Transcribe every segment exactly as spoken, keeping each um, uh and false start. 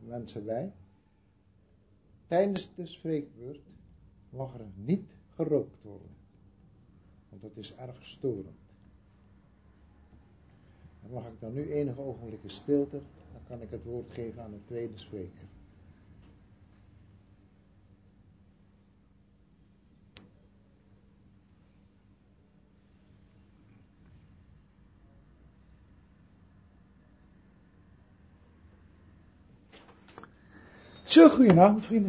wensen wij, tijdens de spreekbeurt mag er niet gerookt worden. Want dat is erg storend. Dan mag ik dan nu enige ogenblikken stilte, dan kan ik het woord geven aan de tweede spreker. Zo, goedenavond vrienden.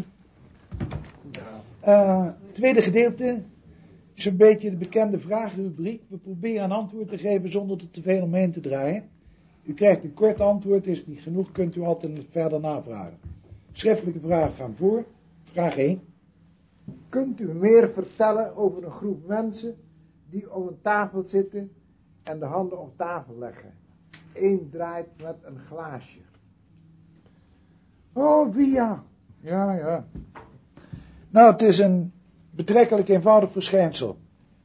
Uh, tweede gedeelte is een beetje de bekende vragenrubriek. We proberen een antwoord te geven zonder er te veel omheen te draaien. U krijgt een kort antwoord, is niet genoeg, kunt u altijd verder navragen. Schriftelijke vragen gaan voor. Vraag één. Kunt u meer vertellen over een groep mensen die om een tafel zitten en de handen op tafel leggen? Eén draait met een glaasje. Oh, via. Ja, ja. Nou, het is een betrekkelijk eenvoudig verschijnsel.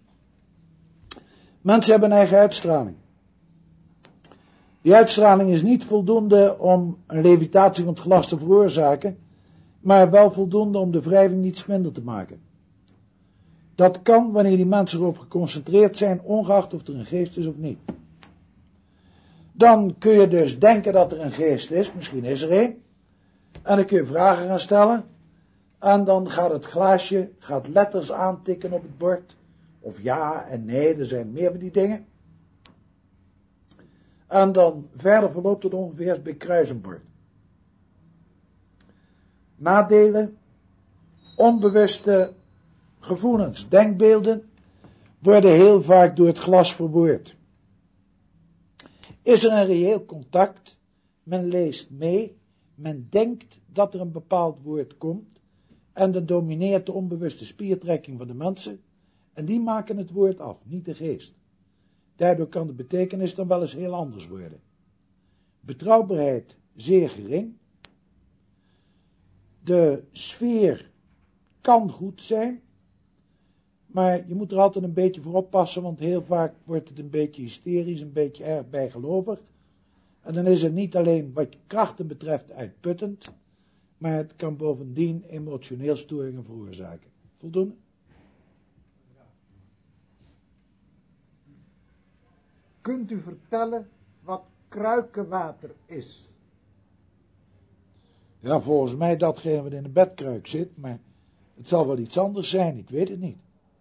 Mensen hebben een eigen uitstraling. Die uitstraling is niet voldoende om een levitatie van het glas te veroorzaken, maar wel voldoende om de wrijving niets minder te maken. Dat kan wanneer die mensen erop geconcentreerd zijn, ongeacht of er een geest is of niet. Dan kun je dus denken dat er een geest is, misschien is er een. En dan kun je vragen gaan stellen. En dan gaat het glaasje, gaat letters aantikken op het bord. Of ja en nee, er zijn meer van die dingen. En dan verder verloopt het ongeveer als bij kruisenbord. Nadelen. Onbewuste gevoelens, denkbeelden worden heel vaak door het glas verwoord. Is er een reëel contact? Men leest mee. Men denkt dat er een bepaald woord komt en dan domineert de onbewuste spiertrekking van de mensen en die maken het woord af, niet de geest. Daardoor kan de betekenis dan wel eens heel anders worden. Betrouwbaarheid zeer gering. De sfeer kan goed zijn, maar je moet er altijd een beetje voor oppassen, want heel vaak wordt het een beetje hysterisch, een beetje erg bijgelovig. En dan is het niet alleen wat krachten betreft uitputtend, maar het kan bovendien emotioneel storingen veroorzaken. Voldoende? Kunt u vertellen wat kruikenwater is? Ja, volgens mij datgene wat in de bedkruik zit, maar het zal wel iets anders zijn, ik weet het niet.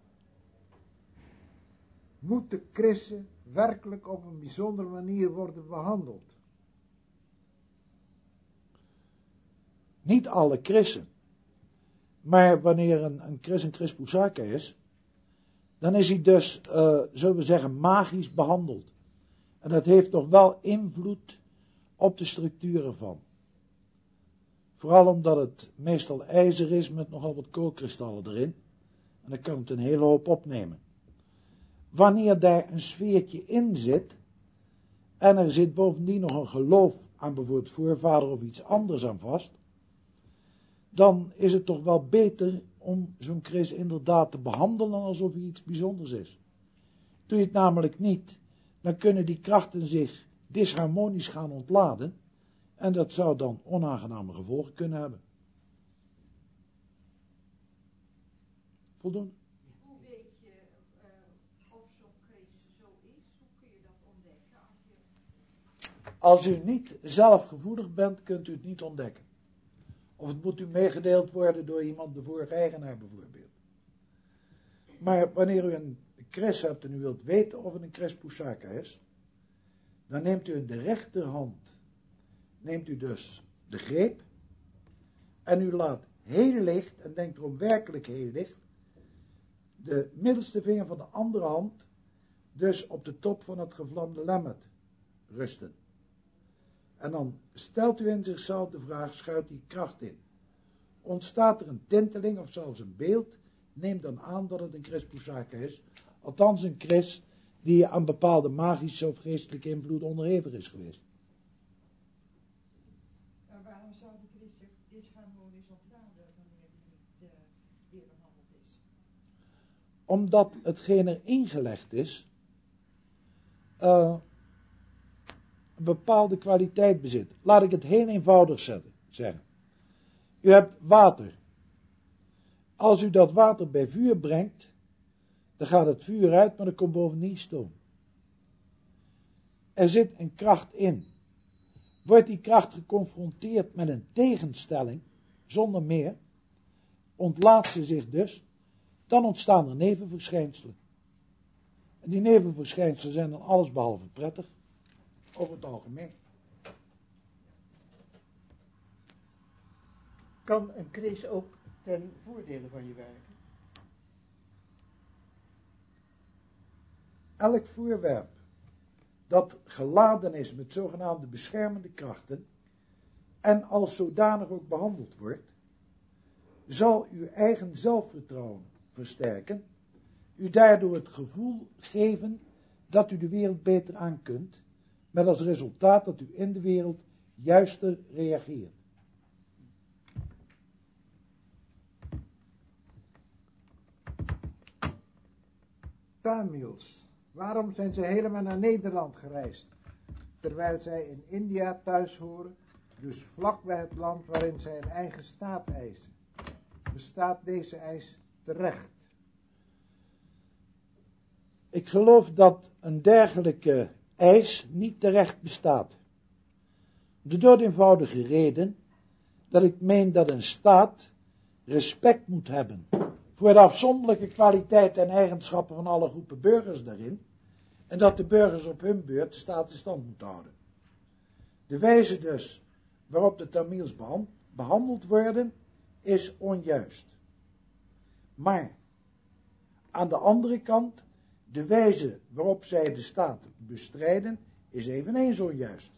Moeten christen werkelijk op een bijzondere manier worden behandeld? Niet alle christen. Maar wanneer een, een christen een Chris Poussaka is, dan is hij dus, uh, zullen we zeggen, magisch behandeld. En dat heeft toch wel invloed op de structuur ervan. Vooral omdat het meestal ijzer is met nogal wat koolkristallen erin. En dan kan het een hele hoop opnemen. Wanneer daar een sfeertje in zit, en er zit bovendien nog een geloof aan bijvoorbeeld voorvader of iets anders aan vast, dan is het toch wel beter om zo'n Chris inderdaad te behandelen alsof hij iets bijzonders is. Doe je het namelijk niet, dan kunnen die krachten zich disharmonisch gaan ontladen en dat zou dan onaangename gevolgen kunnen hebben. Voldoende? Hoe weet je uh, of zo'n Chris zo is? Hoe kun je dat ontdekken? Als, je... als u niet zelf gevoelig bent, kunt u het niet ontdekken. Of het moet u meegedeeld worden door iemand, de vorige eigenaar bijvoorbeeld. Maar wanneer u een Chris hebt en u wilt weten of het een Chris Poussaka is, dan neemt u in de rechterhand, neemt u dus de greep, en u laat heel licht, en denkt erom werkelijk heel licht, de middelste vinger van de andere hand, dus op de top van het gevlamde lemmet rusten. En dan stelt u in zichzelf de vraag, schuilt die kracht in? Ontstaat er een tinteling of zelfs een beeld, neem dan aan dat het een Chris Poussaka is. Althans een Chris die aan bepaalde magische of geestelijke invloed onderhevig is geweest. Maar waarom zou de Chris zich disharmonisch ontladen wanneer die niet uh, weer behandeld is? Omdat hetgeen er ingelegd is, uh, een bepaalde kwaliteit bezit. Laat ik het heel eenvoudig zetten. zeggen. U hebt water. Als u dat water bij vuur brengt, dan gaat het vuur uit, maar er komt bovendien stoom. Er zit een kracht in. Wordt die kracht geconfronteerd met een tegenstelling, zonder meer, ontlaat ze zich dus, dan ontstaan er nevenverschijnselen. En die nevenverschijnselen zijn dan allesbehalve prettig, over het algemeen. Kan een kris ook ten voordele van je werken? Elk voorwerp dat geladen is met zogenaamde beschermende krachten en als zodanig ook behandeld wordt, zal uw eigen zelfvertrouwen versterken, u daardoor het gevoel geven dat u de wereld beter aan kunt, met als resultaat dat u in de wereld juister reageert. Tamils, waarom zijn ze helemaal naar Nederland gereisd, terwijl zij in India thuis horen, dus vlak bij het land waarin zij een eigen staat eisen? Bestaat deze eis terecht? Ik geloof dat een dergelijke eis niet terecht bestaat. De doodeenvoudige reden dat ik meen dat een staat respect moet hebben voor de afzonderlijke kwaliteiten en eigenschappen van alle groepen burgers daarin, en dat de burgers op hun beurt de staat in stand moeten houden. De wijze dus waarop de Tamils behandeld worden, is onjuist. Maar, aan de andere kant, de wijze waarop zij de staat bestrijden, is eveneens onjuist.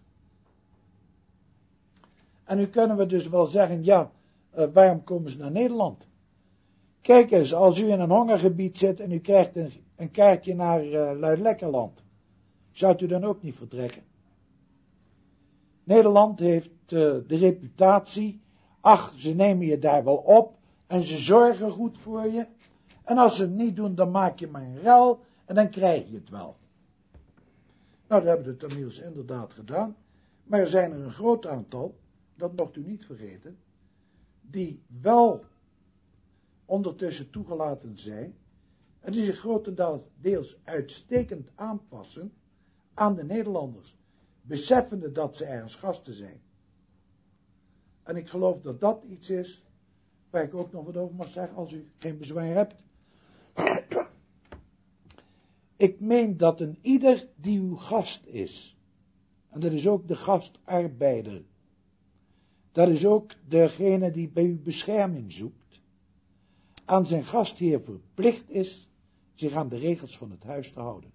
En nu kunnen we dus wel zeggen, ja, uh, waarom komen ze naar Nederland? Kijk eens, als u in een hongergebied zit en u krijgt een, een kaartje naar uh, Luidlekkerland, zou u dan ook niet vertrekken? Nederland heeft uh, de reputatie, ach, ze nemen je daar wel op en ze zorgen goed voor je. En als ze het niet doen, dan maak je maar een rel en dan krijg je het wel. Nou, dat hebben de Tamils inderdaad gedaan, maar er zijn er een groot aantal, dat mocht u niet vergeten, die wel ondertussen toegelaten zijn en die zich grotendeels uitstekend aanpassen aan de Nederlanders, beseffende dat ze ergens gasten zijn. En ik geloof dat dat iets is waar ik ook nog wat over mag zeggen als u geen bezwaar hebt. Ik meen dat een ieder die uw gast is, en dat is ook de gastarbeider, dat is ook degene die bij u bescherming zoekt, aan zijn gastheer verplicht is zich aan de regels van het huis te houden.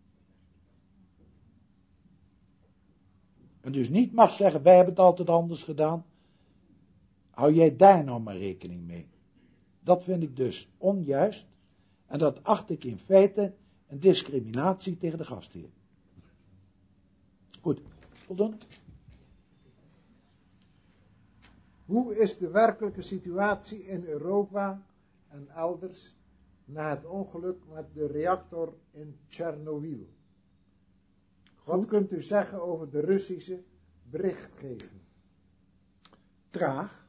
En dus niet mag zeggen, wij hebben het altijd anders gedaan, hou jij daar nou maar rekening mee. Dat vind ik dus onjuist en dat acht ik in feite een discriminatie tegen de gastheer. Goed, voldoende? Hoe is de werkelijke situatie in Europa en elders na het ongeluk met de reactor in Tsjernobyl? Wat kunt u zeggen over de Russische berichtgeving? Traag.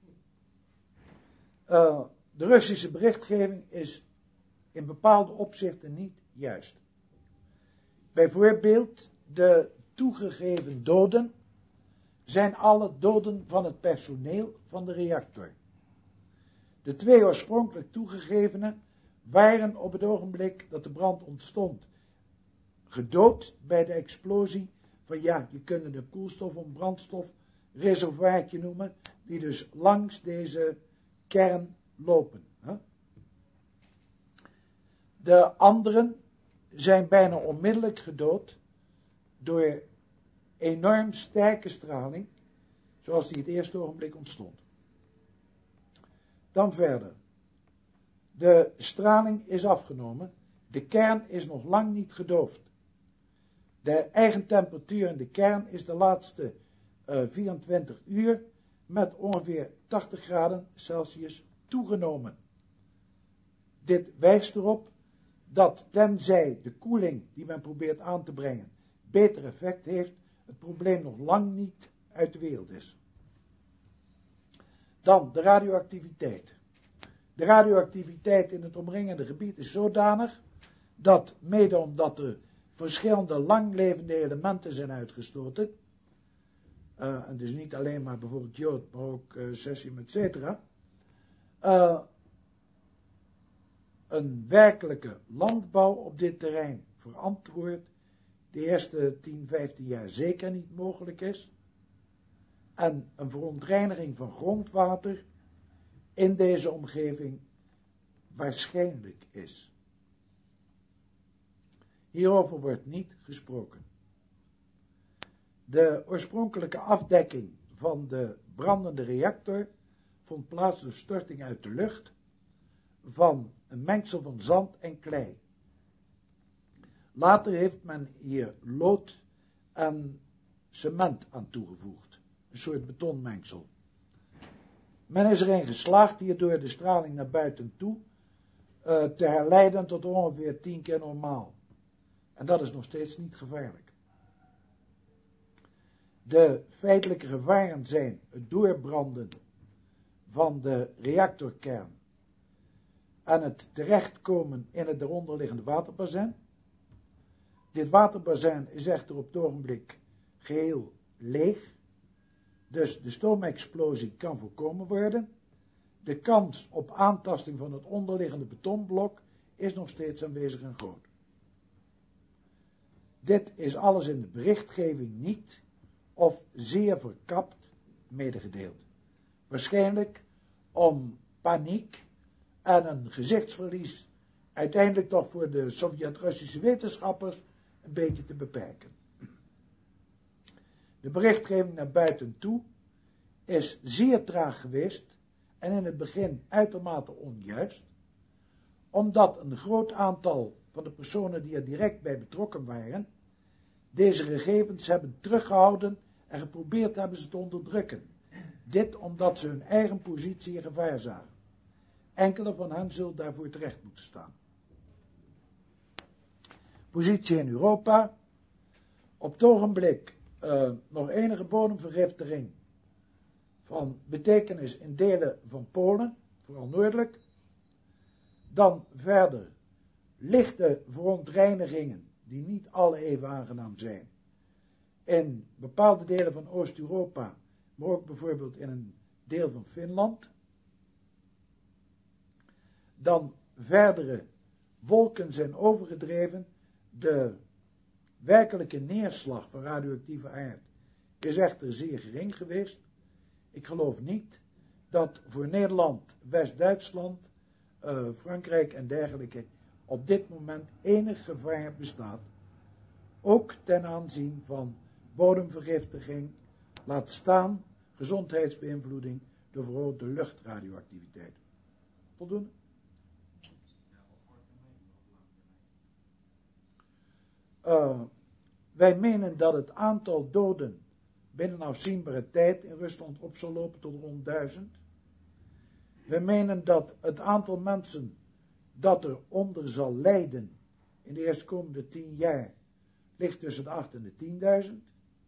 Uh, de Russische berichtgeving is in bepaalde opzichten niet juist. Bijvoorbeeld de toegegeven doden zijn alle doden van het personeel van de reactor. De twee oorspronkelijk toegegevene waren op het ogenblik dat de brand ontstond gedood bij de explosie van, ja, je kunt het een koelstof- of brandstofreservoirtje noemen, die dus langs deze kern lopen. Hè? De anderen zijn bijna onmiddellijk gedood door enorm sterke straling, zoals die het eerste ogenblik ontstond. Dan verder. De straling is afgenomen, de kern is nog lang niet gedoofd. De eigen temperatuur in de kern is de laatste uh, vierentwintig uur met ongeveer tachtig graden Celsius toegenomen. Dit wijst erop dat tenzij de koeling die men probeert aan te brengen beter effect heeft, het probleem nog lang niet uit de wereld is. Dan de radioactiviteit. De radioactiviteit in het omringende gebied is zodanig dat, mede omdat er verschillende langlevende elementen zijn uitgestoten, uh, en dus niet alleen maar bijvoorbeeld jood, maar ook uh, cesium, et cetera, uh, een werkelijke landbouw op dit terrein verantwoord de eerste tien, vijftien jaar zeker niet mogelijk is, en een verontreiniging van grondwater in deze omgeving waarschijnlijk is. Hierover wordt niet gesproken. De oorspronkelijke afdekking van de brandende reactor vond plaats door storting uit de lucht van een mengsel van zand en klei. Later heeft men hier lood en cement aan toegevoegd, een soort betonmengsel. Men is erin geslaagd hierdoor de straling naar buiten toe uh, te herleiden tot ongeveer tien keer normaal. En dat is nog steeds niet gevaarlijk. De feitelijke gevaren zijn het doorbranden van de reactorkern en het terechtkomen in het eronderliggende waterbassin. Dit waterbassin is echter op het ogenblik geheel leeg, dus de stoomexplosie kan voorkomen worden. De kans op aantasting van het onderliggende betonblok is nog steeds aanwezig en groot. Dit is alles in de berichtgeving niet of zeer verkapt medegedeeld. Waarschijnlijk om paniek en een gezichtsverlies uiteindelijk toch voor de Sovjet-Russische wetenschappers een beetje te beperken. De berichtgeving naar buiten toe is zeer traag geweest en in het begin uitermate onjuist, omdat een groot aantal van de personen die er direct bij betrokken waren, deze gegevens hebben teruggehouden en geprobeerd hebben ze te onderdrukken. Dit omdat ze hun eigen positie in gevaar zagen. Enkele van hen zullen daarvoor terecht moeten staan. Positie in Europa. Op het ogenblik uh, nog enige bodemvergiftiging van betekenis in delen van Polen, vooral noordelijk. Dan verder lichte verontreinigingen, die niet alle even aangenaam zijn, in bepaalde delen van Oost-Europa, maar ook bijvoorbeeld in een deel van Finland. Dan verdere wolken zijn overgedreven. De werkelijke neerslag van radioactieve aard is echter zeer gering geweest. Ik geloof niet dat voor Nederland, West-Duitsland, uh, Frankrijk en dergelijke op dit moment enig gevaar bestaat. Ook ten aanzien van bodemvergiftiging, laat staan gezondheidsbeïnvloeding door verhoogde luchtradioactiviteit. Voldoende? Uh, wij menen dat het aantal doden binnen afzienbare tijd in Rusland op zal lopen tot rond duizend. Wij menen dat het aantal mensen dat eronder zal lijden in de eerstkomende tien jaar ligt tussen de acht en de tienduizend.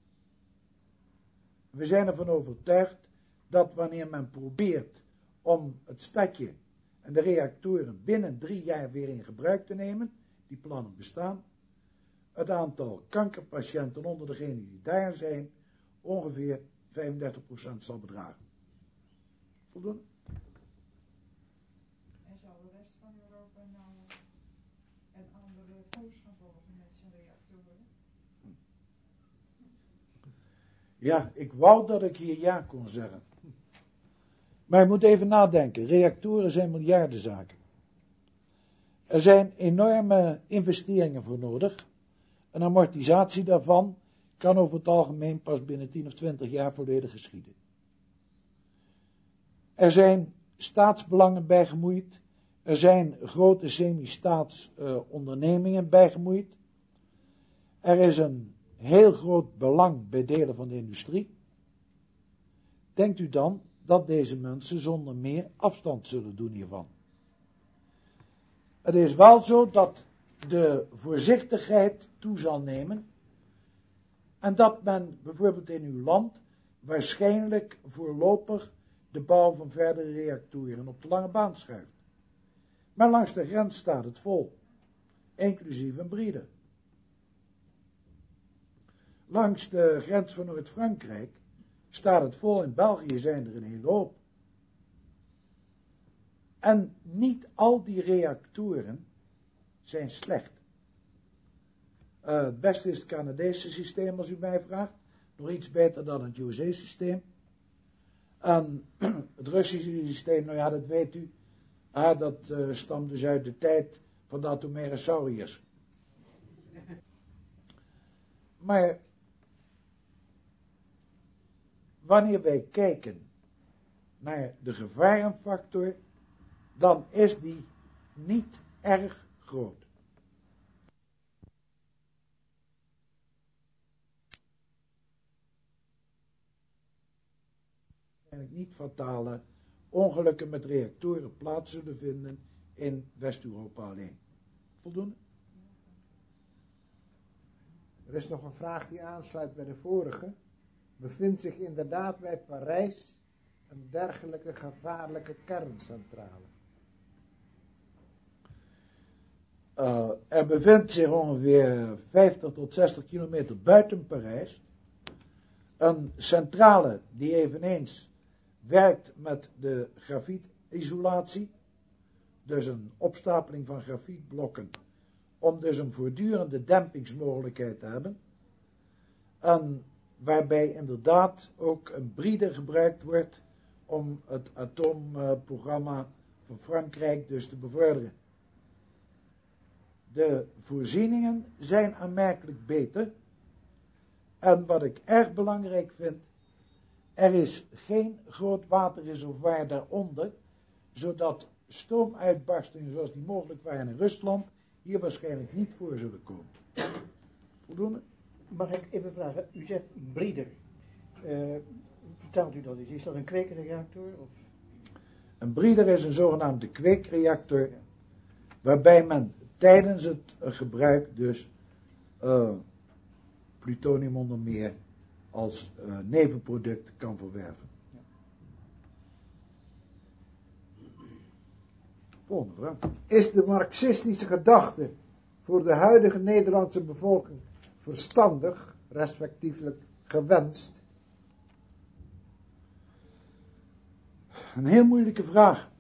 We zijn ervan overtuigd dat wanneer men probeert om het stadje en de reactoren binnen drie jaar weer in gebruik te nemen, die plannen bestaan, het aantal kankerpatiënten onder degenen die daar zijn ongeveer vijfendertig procent zal bedragen. Voldoende? En zou de rest van Europa nou een andere koers gaan volgen met zijn reactoren? Ja, ik wou dat ik hier ja kon zeggen. Maar je moet even nadenken. Reactoren zijn miljardenzaken. Er zijn enorme investeringen voor nodig. Een amortisatie daarvan kan over het algemeen pas binnen tien of twintig jaar volledig geschieden. Er zijn staatsbelangen bij gemoeid. Er zijn grote semi-staats uh, ondernemingen bij gemoeid. Er is een heel groot belang bij delen van de industrie. Denkt u dan dat deze mensen zonder meer afstand zullen doen hiervan? Het is wel zo dat de voorzichtigheid toe zal nemen en dat men bijvoorbeeld in uw land waarschijnlijk voorlopig de bouw van verdere reactoren op de lange baan schuift. Maar langs de grens staat het vol, inclusief een breeder. Langs de grens van Noord-Frankrijk staat het vol, in België zijn er een hele hoop. En niet al die reactoren zijn slecht. Uh, het beste is het Canadese systeem, als u mij vraagt. Nog iets beter dan het U S A-systeem. En het Russische systeem, nou ja, dat weet u. Ah, dat uh, stamt dus uit de tijd van de atomaire sauriërs. Maar wanneer wij kijken naar de gevarenfactor, dan is die niet erg groot. Eigenlijk niet fatale ongelukken met reactoren plaats zullen vinden in West-Europa alleen. Voldoende? Er is nog een vraag die aansluit bij de vorige. Bevindt zich inderdaad bij Parijs een dergelijke gevaarlijke kerncentrale? Uh, er bevindt zich ongeveer vijftig tot zestig kilometer buiten Parijs een centrale die eveneens werkt met de grafietisolatie, dus een opstapeling van grafietblokken, om dus een voortdurende dempingsmogelijkheid te hebben, en waarbij inderdaad ook een breeder gebruikt wordt om het atoomprogramma van Frankrijk dus te bevorderen. De voorzieningen zijn aanmerkelijk beter, en wat ik erg belangrijk vind, er is geen groot waterreservoir daaronder, zodat stroomuitbarstingen zoals die mogelijk waren in Rusland hier waarschijnlijk niet voor zullen komen. Voldoende? Mag ik even vragen, u zegt breeder. Uh, vertelt u dat eens, is dat een kweekreactor? Of? Een breeder is een zogenaamde kweekreactor, waarbij men tijdens het gebruik dus uh, plutonium onder meer als uh, nevenproduct kan verwerven. Ja. Volgende vraag. Is de marxistische gedachte voor de huidige Nederlandse bevolking verstandig, respectievelijk gewenst? Een heel moeilijke vraag.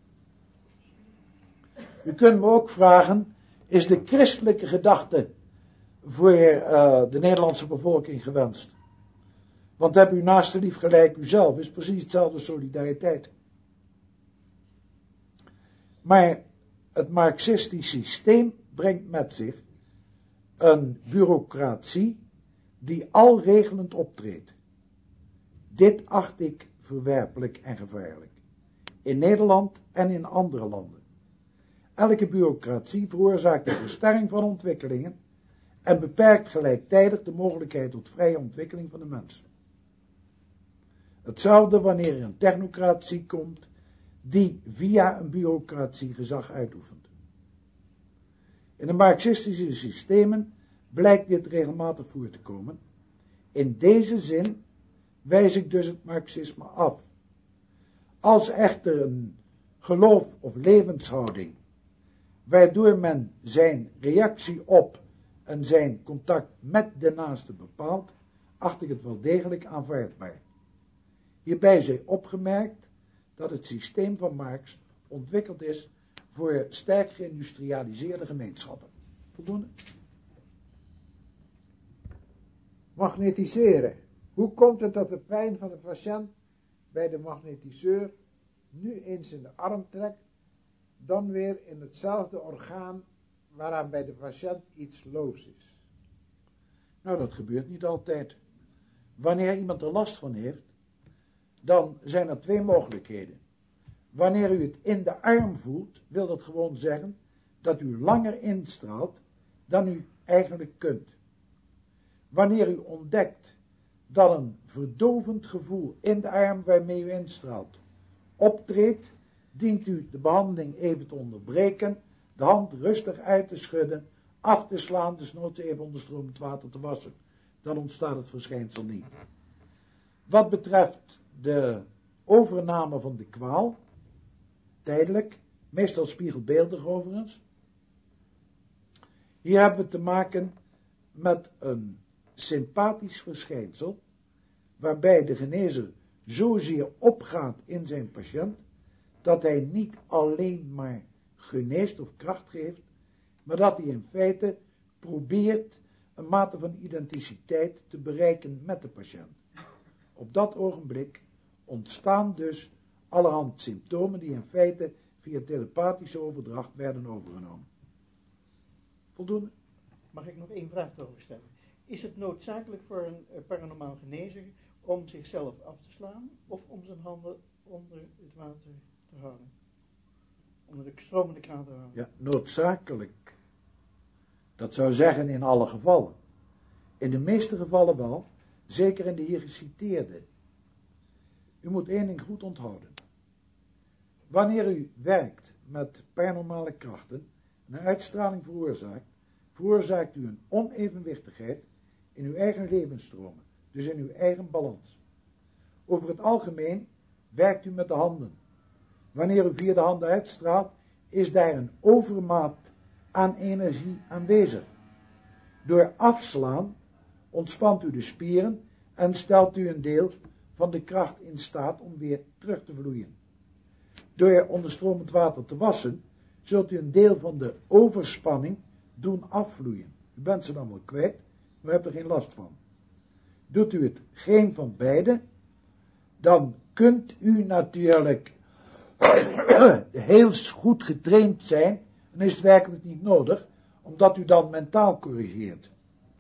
U kunt me ook vragen, is de christelijke gedachte voor uh, de Nederlandse bevolking gewenst? Want heb u naaste lief gelijk uzelf, is precies hetzelfde solidariteit. Maar het marxistisch systeem brengt met zich een bureaucratie die alregelend optreedt. Dit acht ik verwerpelijk en gevaarlijk. In Nederland en in andere landen. Elke bureaucratie veroorzaakt de versterring van ontwikkelingen en beperkt gelijktijdig de mogelijkheid tot vrije ontwikkeling van de mens. Hetzelfde wanneer er een technocratie komt die via een bureaucratie gezag uitoefent. In de marxistische systemen blijkt dit regelmatig voor te komen. In deze zin wijs ik dus het marxisme af. Als echter een geloof of levenshouding, waardoor men zijn reactie op en zijn contact met de naaste bepaalt, acht ik het wel degelijk aanvaardbaar. Hierbij zij opgemerkt dat het systeem van Marx ontwikkeld is voor sterk geïndustrialiseerde gemeenschappen. Voldoende? Magnetiseren. Hoe komt het dat de pijn van de patiënt bij de magnetiseur nu eens in de arm trekt, dan weer in hetzelfde orgaan waaraan bij de patiënt iets los is? Nou, dat gebeurt niet altijd. Wanneer iemand er last van heeft, dan zijn er twee mogelijkheden. Wanneer u het in de arm voelt, wil dat gewoon zeggen dat u langer instraalt dan u eigenlijk kunt. Wanneer u ontdekt dat een verdovend gevoel in de arm waarmee u instraalt optreedt, dient u de behandeling even te onderbreken, de hand rustig uit te schudden, af te slaan, desnoods even onder stromend water te wassen. Dan ontstaat het verschijnsel niet. Wat betreft de overname van de kwaal, tijdelijk, meestal spiegelbeeldig overigens. Hier hebben we te maken met een sympathisch verschijnsel, waarbij de genezer zozeer opgaat in zijn patiënt, dat hij niet alleen maar geneest of kracht geeft, maar dat hij in feite probeert een mate van identiteit te bereiken met de patiënt. Op dat ogenblik ontstaan dus allerhand symptomen die in feite via telepathische overdracht werden overgenomen. Voldoende? Mag ik nog één vraag erover stellen? Is het noodzakelijk voor een uh, paranormaal genezer om zichzelf af te slaan of om zijn handen onder het water te houden? Onder de stromende kraan te houden? Ja, noodzakelijk. Dat zou zeggen in alle gevallen. In de meeste gevallen wel, zeker in de hier geciteerde. U moet één ding goed onthouden. Wanneer u werkt met paranormale krachten en een uitstraling veroorzaakt, veroorzaakt u een onevenwichtigheid in uw eigen levensstromen, dus in uw eigen balans. Over het algemeen werkt u met de handen. Wanneer u via de handen uitstraalt, is daar een overmaat aan energie aanwezig. Door afslaan ontspant u de spieren en stelt u een deel van de kracht in staat om weer terug te vloeien. Door onder stromend water te wassen, zult u een deel van de overspanning doen afvloeien. U bent ze dan wel kwijt, maar u hebt er geen last van. Doet u het geen van beide, dan kunt u natuurlijk heel goed getraind zijn, en is het werkelijk niet nodig, omdat u dan mentaal corrigeert.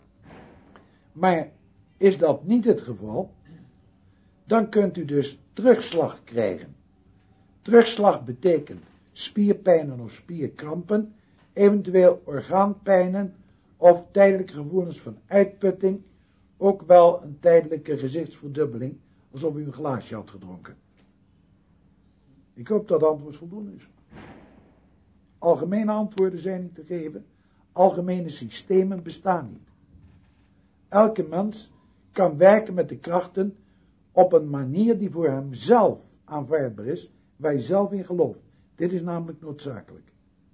Maar is dat niet het geval, dan kunt u dus terugslag krijgen. Terugslag betekent spierpijnen of spierkrampen, eventueel orgaanpijnen of tijdelijke gevoelens van uitputting, ook wel een tijdelijke gezichtsverdubbeling, alsof u een glaasje had gedronken. Ik hoop dat het antwoord voldoende is. Algemene antwoorden zijn niet te geven, algemene systemen bestaan niet. Elke mens kan werken met de krachten op een manier die voor hemzelf aanvaardbaar is, waar hij zelf in gelooft. Dit is namelijk noodzakelijk.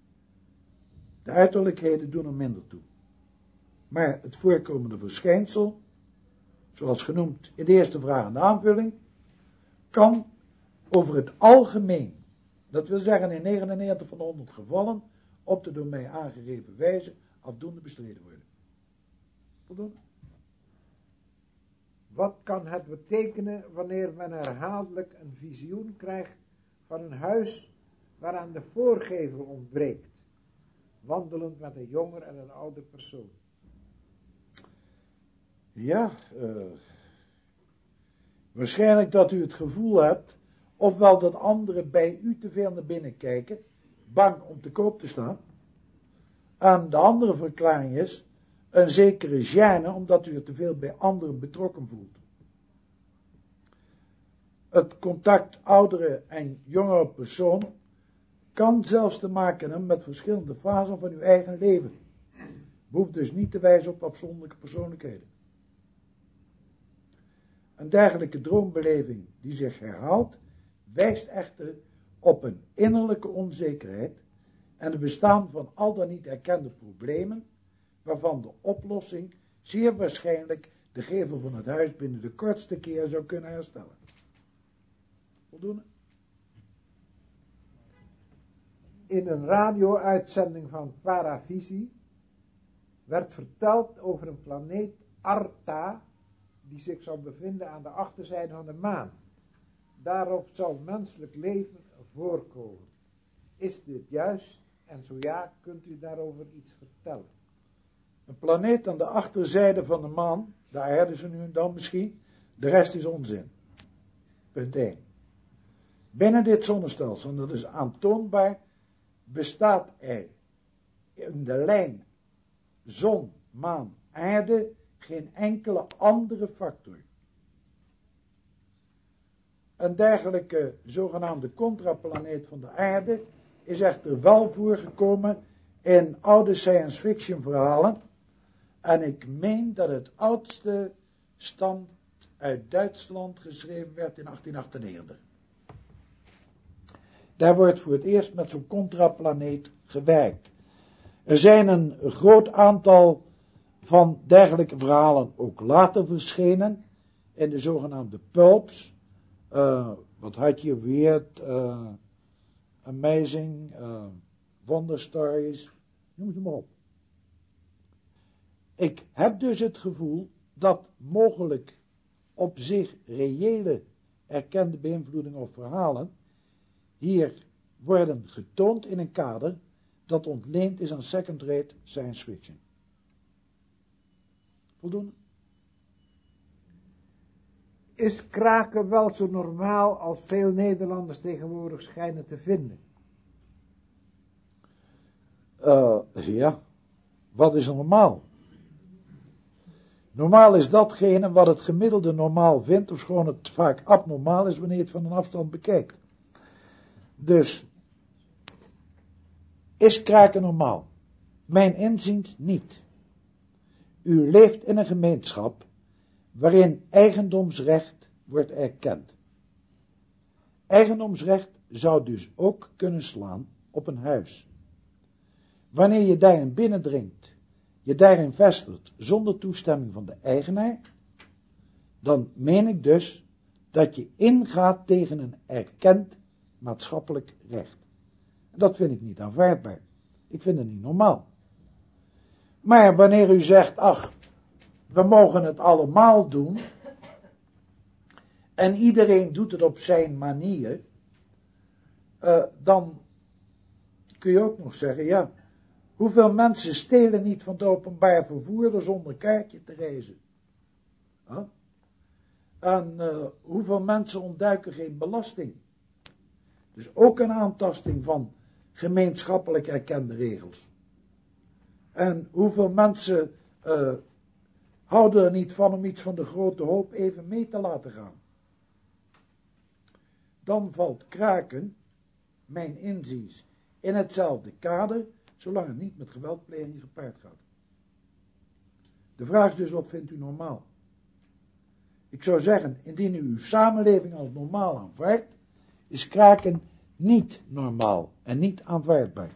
De uiterlijkheden doen er minder toe. Maar het voorkomende verschijnsel, zoals genoemd in de eerste vraag en de aanvulling, kan over het algemeen, dat wil zeggen in negenennegentig van de honderd gevallen, op de door mij aangegeven wijze afdoende bestreden worden. Voldoende? Wat kan het betekenen wanneer men herhaaldelijk een visioen krijgt van een huis waaraan de voorgevel ontbreekt, wandelend met een jonger en een ouder persoon? Ja, uh, waarschijnlijk dat u het gevoel hebt, ofwel dat anderen bij u te veel naar binnen kijken, bang om te koop te staan. En de andere verklaring is een zekere gêne, omdat u er te veel bij anderen betrokken voelt. Het contact oudere en jongere persoon kan zelfs te maken hebben met verschillende fasen van uw eigen leven. Behoeft dus niet te wijzen op afzonderlijke persoonlijkheden. Een dergelijke droombeleving die zich herhaalt, wijst echter op een innerlijke onzekerheid en het bestaan van al dan niet erkende problemen, waarvan de oplossing zeer waarschijnlijk de gevel van het huis binnen de kortste keer zou kunnen herstellen. Voldoende? In een radio-uitzending van Paravisie werd verteld over een planeet Arta, die zich zou bevinden aan de achterzijde van de maan. Daarop zou menselijk leven voorkomen. Is dit juist? En zo ja, kunt u daarover iets vertellen? Een planeet aan de achterzijde van de maan, de aarde ze nu en dan misschien, de rest is onzin. Punt één. Binnen dit zonnestelsel, en dat is aantoonbaar, bestaat er in de lijn zon, maan, aarde geen enkele andere factor. Een dergelijke zogenaamde contraplaneet van de aarde is echter wel voorgekomen in oude science fiction verhalen. En ik meen dat het oudste stamt uit Duitsland, geschreven werd in achttien achtennegentig. Daar wordt voor het eerst met zo'n contraplaneet gewerkt. Er zijn een groot aantal van dergelijke verhalen ook later verschenen. In de zogenaamde pulps. Uh, wat had je? Weird, uh, Amazing, uh, Wonder Stories. Noem ze maar op. Ik heb dus het gevoel dat mogelijk op zich reële erkende beïnvloedingen of verhalen hier worden getoond in een kader dat ontleend is aan second-rate science fiction. Voldoende? Is kraken wel zo normaal als veel Nederlanders tegenwoordig schijnen te vinden? Uh, ja, wat is normaal? Normaal is datgene wat het gemiddelde normaal vindt, of gewoon het vaak abnormaal is wanneer je het van een afstand bekijkt. Dus, is kraken normaal? Mijn inziens niet. U leeft in een gemeenschap waarin eigendomsrecht wordt erkend. Eigendomsrecht zou dus ook kunnen slaan op een huis. Wanneer je daarin binnendringt, je daarin vestigt zonder toestemming van de eigenaar, dan meen ik dus dat je ingaat tegen een erkend maatschappelijk recht. En dat vind ik niet aanvaardbaar. Ik vind het niet normaal. Maar wanneer u zegt, ach, we mogen het allemaal doen, en iedereen doet het op zijn manier, uh, dan kun je ook nog zeggen, ja, hoeveel mensen stelen niet van het openbaar vervoer door zonder kaartje te reizen? Huh? En uh, hoeveel mensen ontduiken geen belasting? Dus ook een aantasting van gemeenschappelijk erkende regels. En hoeveel mensen uh, houden er niet van om iets van de grote hoop even mee te laten gaan? Dan valt kraken, mijn inziens, in hetzelfde kader, zolang het niet met geweldpleging gepaard gaat. De vraag is dus, wat vindt u normaal? Ik zou zeggen, indien u uw samenleving als normaal aanvaardt, is kraken niet normaal en niet aanvaardbaar.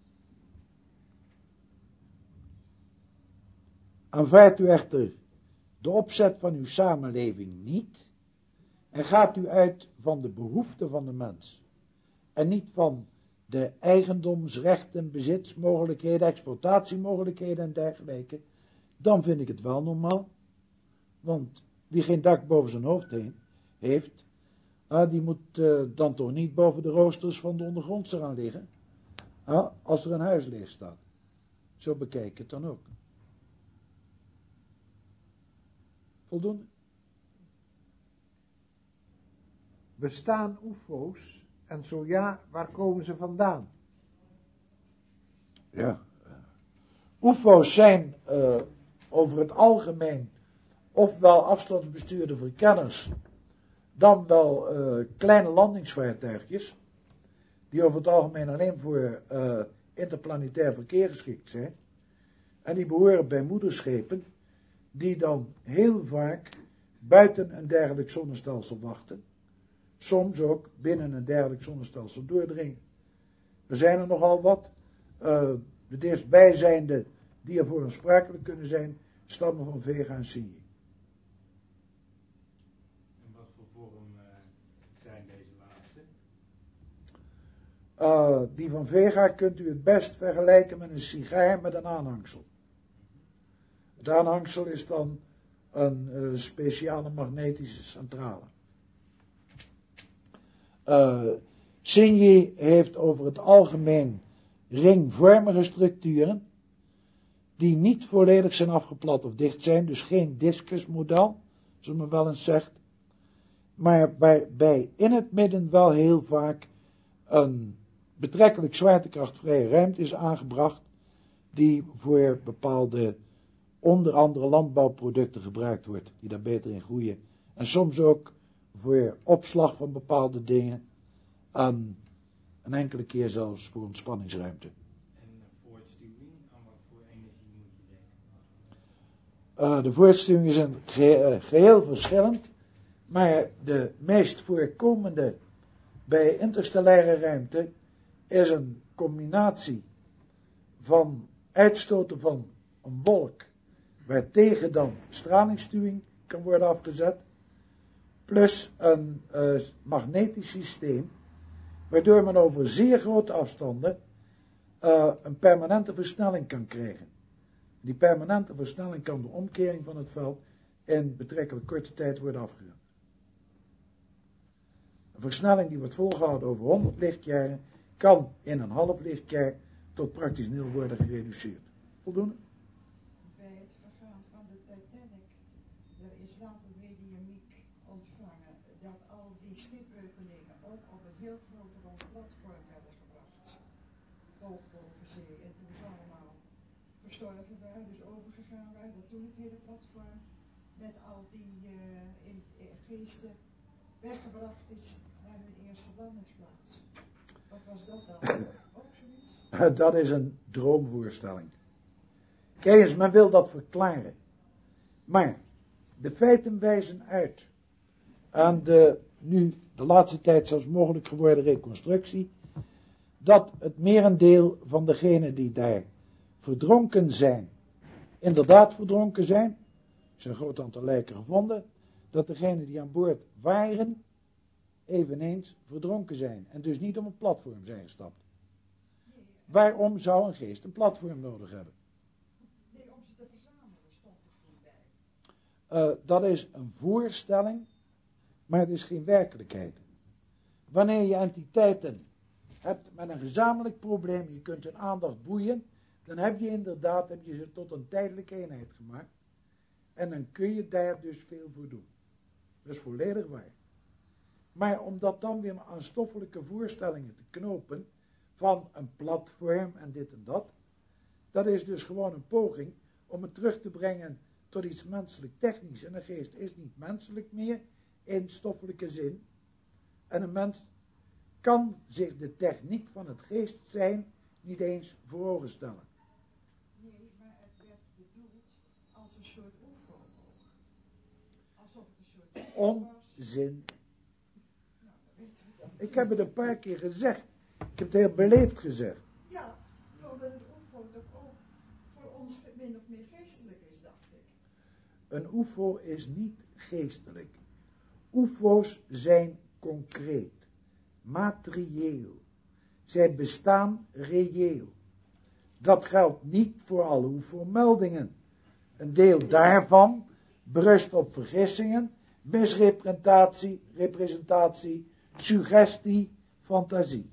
Aanvaardt u echter de opzet van uw samenleving niet en gaat u uit van de behoeften van de mens en niet van de eigendomsrechten, bezitsmogelijkheden, exploitatiemogelijkheden en dergelijke, dan vind ik het wel normaal. Want wie geen dak boven zijn hoofd heen heeft, ah, die moet uh, dan toch niet boven de roosters van de ondergrondse gaan liggen, ah, als er een huis leeg staat. Zo bekijk ik het dan ook. Voldoende? Bestaan U F O's? En zo ja, waar komen ze vandaan? Ja. U F O's zijn uh, over het algemeen ofwel afstandsbestuurde verkenners, dan wel uh, kleine landingsvaartuigjes, die over het algemeen alleen voor uh, interplanetair verkeer geschikt zijn. En die behoren bij moederschepen, die dan heel vaak buiten een dergelijk zonnestelsel wachten. Soms ook binnen een dergelijk zonnestelsel doordringen. Er zijn er nogal wat. Uh, de dichtstbijzijnde die ervoor aansprakelijk kunnen zijn, stammen van Vega en Signy. En wat voor vorm uh, zijn deze laatste? Uh, die van Vega kunt u het best vergelijken met een sigaar met een aanhangsel. Het aanhangsel is dan een uh, speciale magnetische centrale. Uh, Signy heeft over het algemeen ringvormige structuren, die niet volledig zijn afgeplat of dicht zijn, dus geen discusmodel, zoals men wel eens zegt, maar waarbij in het midden wel heel vaak een betrekkelijk zwaartekrachtvrije ruimte is aangebracht, die voor bepaalde, onder andere landbouwproducten gebruikt wordt, die daar beter in groeien, en soms ook voor opslag van bepaalde dingen, en een enkele keer zelfs voor ontspanningsruimte. En voortstuwing, aan wat voor energie moet je denken? Uh, de voortstuwing is een ge- uh, geheel verschillend, maar de meest voorkomende bij interstellaire ruimte is een combinatie van uitstoten van een wolk, waartegen dan stralingsstuwing kan worden afgezet, plus een uh, magnetisch systeem, waardoor men over zeer grote afstanden uh, een permanente versnelling kan krijgen. Die permanente versnelling kan door omkering van het veld in betrekkelijk korte tijd worden afgerond. Een versnelling die wordt volgehouden over honderd lichtjaren, kan in een half lichtjaar tot praktisch nul worden gereduceerd. Voldoende? Bij het vergaan van de Titanic, er is later mediumiek ontvangen dat al die schipbreukelingen ook op een heel groot rond platform werden gebracht. Hoog boven zee. En toen ze allemaal gestorven waren, dus overgegaan waren, dat toen het hele platform met al die uh, in, uh, geesten weggebracht is naar hun eerste landingsplaats. Wat was dat dan? Ook zoiets? Dat is een droomvoorstelling. Kijk eens, men wil dat verklaren. Maar de feiten wijzen uit aan de nu de laatste tijd zelfs mogelijk geworden reconstructie, dat het merendeel van degenen die daar verdronken zijn, inderdaad verdronken zijn. Er zijn een groot aantal lijken gevonden. Dat degenen die aan boord waren, eveneens verdronken zijn. En dus niet op een platform zijn gestapt. Waarom zou een geest een platform nodig hebben? Nee, om ze te verzamelen stond er niet bij. Uh, dat is een voorstelling, maar het is geen werkelijkheid. Wanneer je entiteiten hebt met een gezamenlijk probleem, je kunt hun aandacht boeien, dan heb je inderdaad heb je ze tot een tijdelijke eenheid gemaakt. En dan kun je daar dus veel voor doen. Dat is volledig waar. Maar om dat dan weer aan stoffelijke voorstellingen te knopen, van een platform en dit en dat, dat is dus gewoon een poging om het terug te brengen tot iets menselijk technisch. En een geest is niet menselijk meer in stoffelijke zin. En een mens kan zich de techniek van het geest zijn niet eens voor ogen stellen. Nee, maar het werd bedoeld als een soort oefo. Alsof het een soort oefo was. Onzin. Nou, dan weten we dat. Ik heb het een paar keer gezegd. Ik heb het heel beleefd gezegd. Ja, omdat het oefo toch ook voor ons min of meer geestelijk is, dacht ik. Een oefo is niet geestelijk. Oefo's zijn concreet, materieel. Zij bestaan reëel. Dat geldt niet voor alle oefo-meldingen. Een deel daarvan berust op vergissingen, misrepresentatie, representatie, suggestie, fantasie.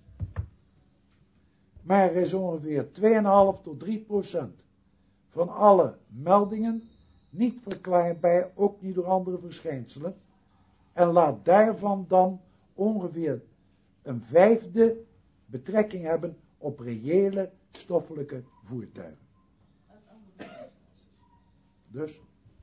Maar er is ongeveer twee komma vijf tot drie procent van alle meldingen niet verklaarbaar, ook niet door andere verschijnselen. En laat daarvan dan ongeveer een vijfde betrekking hebben op reële stoffelijke voertuigen. Dus.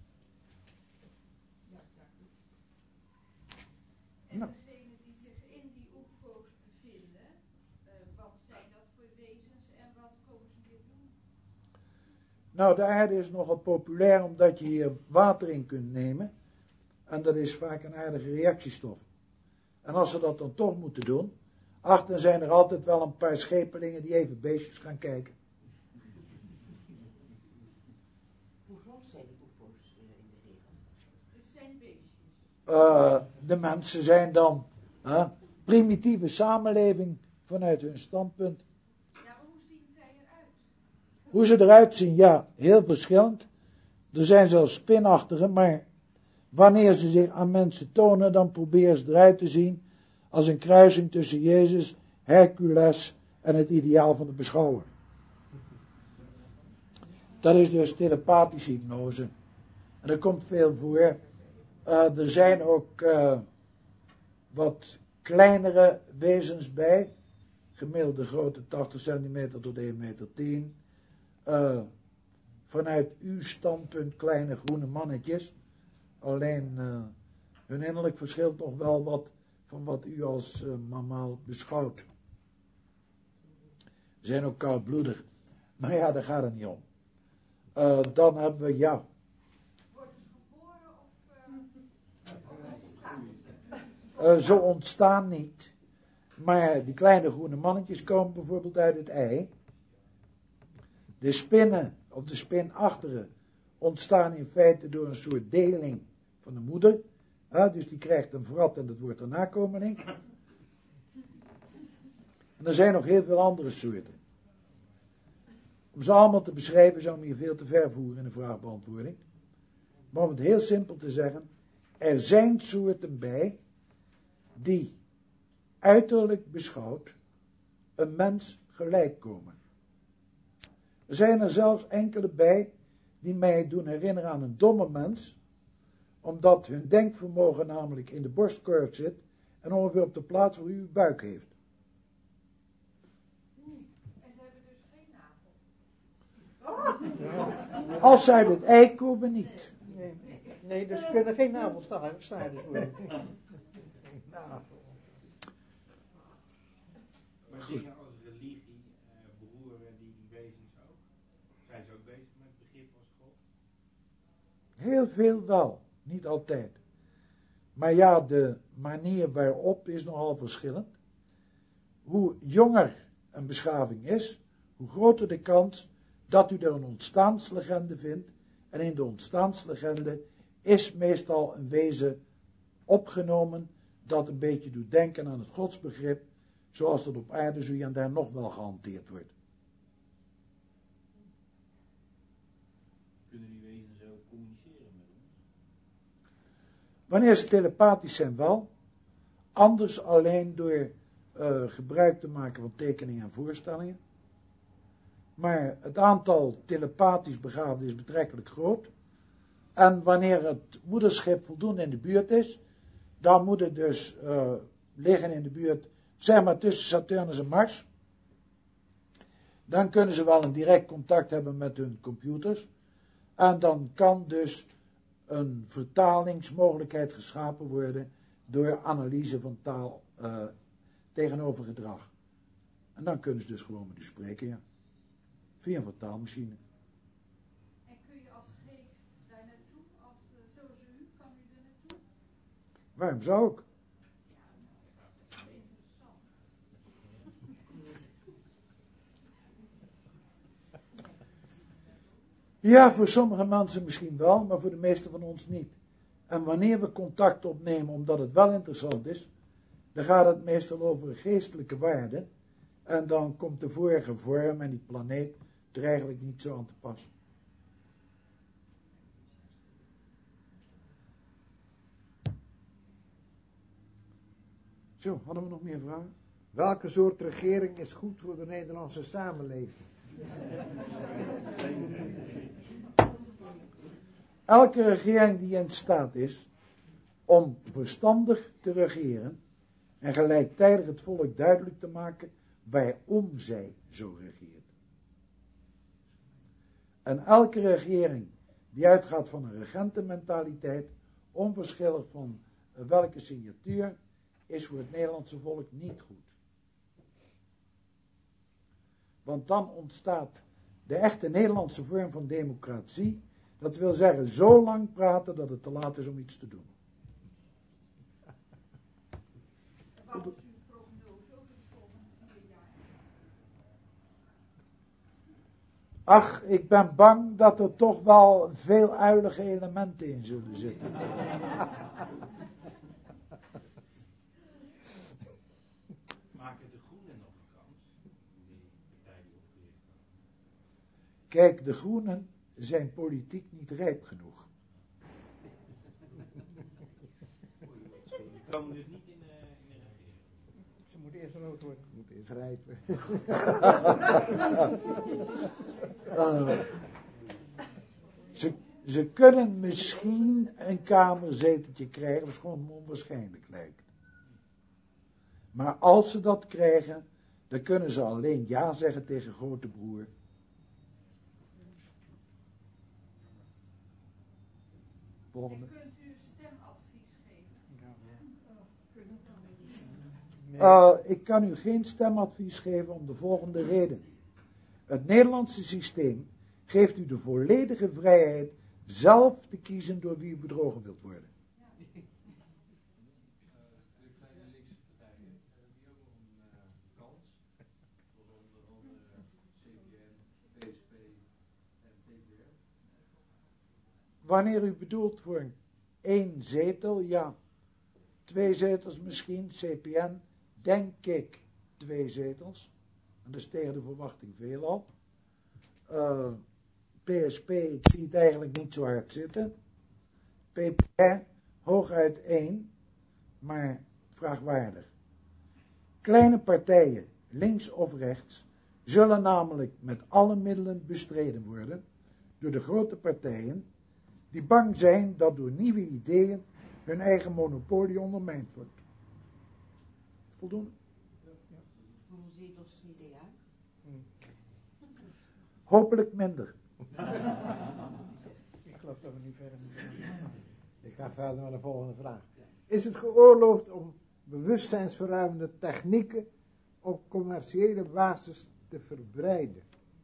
En Nou. degenen die zich in die oefo's bevinden, uh, wat zijn dat voor wezens en wat komen ze hier doen? Nou, de aarde is nogal populair omdat je hier water in kunt nemen. En dat is vaak een aardige reactiestof. En als ze dat dan toch moeten doen, ach, dan zijn er altijd wel een paar schepelingen die even beestjes gaan kijken. Hoe groot zijn de oefo's uh, in de regel? Het zijn beestjes. Uh, de mensen zijn dan uh, primitieve samenleving vanuit hun standpunt. Ja, hoe zien zij eruit? Hoe ze eruit zien, ja, heel verschillend. Er zijn zelfs spinachtige, maar wanneer ze zich aan mensen tonen, dan proberen ze eruit te zien als een kruising tussen Jezus, Hercules en het ideaal van de beschouwer. Dat is dus telepathische hypnose. En er komt veel voor. Uh, er zijn ook uh, wat kleinere wezens bij. Gemiddelde grootte tachtig centimeter tot één meter tien. Uh, vanuit uw standpunt kleine groene mannetjes. Alleen uh, hun innerlijk verschilt nog wel wat van wat u als uh, normaal beschouwt. Ze zijn ook koudbloedig. Maar ja, daar gaat het niet om. Uh, dan hebben we, ja. Worden ze geboren of... Uh, of ontstaan? Uh, ze ontstaan niet. Maar die kleine groene mannetjes komen bijvoorbeeld uit het ei. De spinnen, of de spinachteren, ontstaan in feite door een soort deling van de moeder. Ja, dus die krijgt een vrat en dat wordt een nakomeling. En er zijn nog heel veel andere soorten. Om ze allemaal te beschrijven zou me hier veel te ver voeren in de vraagbeantwoording. Maar om het heel simpel te zeggen, er zijn soorten bij die uiterlijk beschouwd een mens gelijk komen. Er zijn er zelfs enkele bij die mij doen herinneren aan een domme mens, omdat hun denkvermogen namelijk in de borstkorf zit en ongeveer op de plaats waar u uw buik heeft. En ze hebben dus geen navel. Als ze uit het ei komen, niet. Nee, nee, dus ze kunnen geen navelstaarders worden. Maar dingen als religie, uh, beroeren die wezens ook? Zijn ze ook bezig met het begrip als God? Heel veel wel, niet altijd. Maar ja, de manier waarop is nogal verschillend. Hoe jonger een beschaving is, hoe groter de kans dat u er een ontstaanslegende vindt. En in de ontstaanslegende is meestal een wezen opgenomen dat een beetje doet denken aan het godsbegrip, zoals dat op aarde zo hier en daar nog wel gehanteerd wordt. Kunnen die wezens ook communiceren met ons? Wanneer ze telepathisch zijn wel, anders alleen door uh, gebruik te maken van tekeningen en voorstellingen. Maar het aantal telepathisch begaafden is betrekkelijk groot. En wanneer het moederschip voldoende in de buurt is, dan moet het dus uh, liggen in de buurt, zeg maar tussen Saturnus en Mars. Dan kunnen ze wel een direct contact hebben met hun computers. En dan kan dus een vertalingsmogelijkheid geschapen worden door analyse van taal uh, tegenover gedrag. En dan kunnen ze dus gewoon met u spreken, ja. Via een vertaalmachine. En kun je als geest daar naartoe, als, uh, zoals u, kan u er naartoe? Waarom zou ik? Ja, nou, dat is wel interessant. Ja, voor sommige mensen misschien wel, maar voor de meeste van ons niet. En wanneer we contact opnemen omdat het wel interessant is, dan gaat het meestal over geestelijke waarden. En dan komt de vorige vorm en die planeet er eigenlijk niet zo aan te pas. Zo, hadden we nog meer vragen? Welke soort regering is goed voor de Nederlandse samenleving? Elke regering die in staat is om verstandig te regeren en gelijktijdig het volk duidelijk te maken waarom zij zo regeert. En elke regering die uitgaat van een regentenmentaliteit, onverschillig van welke signatuur, is voor het Nederlandse volk niet goed. Want dan ontstaat de echte Nederlandse vorm van democratie. Dat wil zeggen, zo lang praten dat het te laat is om iets te doen. Wat is uw prognose over de volgende vier jaar? Ach, ik ben bang dat er toch wel veel uilige elementen in zullen zitten. Maken de Groenen nog een kans? Die partij die opgericht wordt. Kijk, de Groenen zijn politiek niet rijp genoeg. Die komen dus niet in de, in de regering. Ze moeten eerst een oud worden. Moet eens rijpen. uh, ze, ze kunnen misschien een kamerzeteltje krijgen, wat gewoon onwaarschijnlijk lijkt. Maar als ze dat krijgen, dan kunnen ze alleen ja zeggen tegen grote broer. Volgende. En kunt u stemadvies geven? Uh, ik kan u geen stemadvies geven om de volgende reden. Het Nederlandse systeem geeft u de volledige vrijheid zelf te kiezen door wie u bedrogen wilt worden. De kleine linkse partijen, hebben die ook nog een wanneer u bedoelt voor één zetel, ja, twee zetels misschien, C P N, denk ik twee zetels. En dat is tegen de verwachting veelal. Uh, P S P, ik zie het eigenlijk niet zo hard zitten. P P R, hooguit één, maar vraagwaardig. Kleine partijen, links of rechts, zullen namelijk met alle middelen bestreden worden door de grote partijen, die bang zijn dat door nieuwe ideeën hun eigen monopolie ondermijnd wordt. Voldoende? Hoeveel zetels C D A? Hopelijk minder. Ik geloof dat we nu verder moeten gaan. Ik ga verder naar de volgende vraag. Is het geoorloofd om bewustzijnsverruimende technieken op commerciële basis te verbreiden?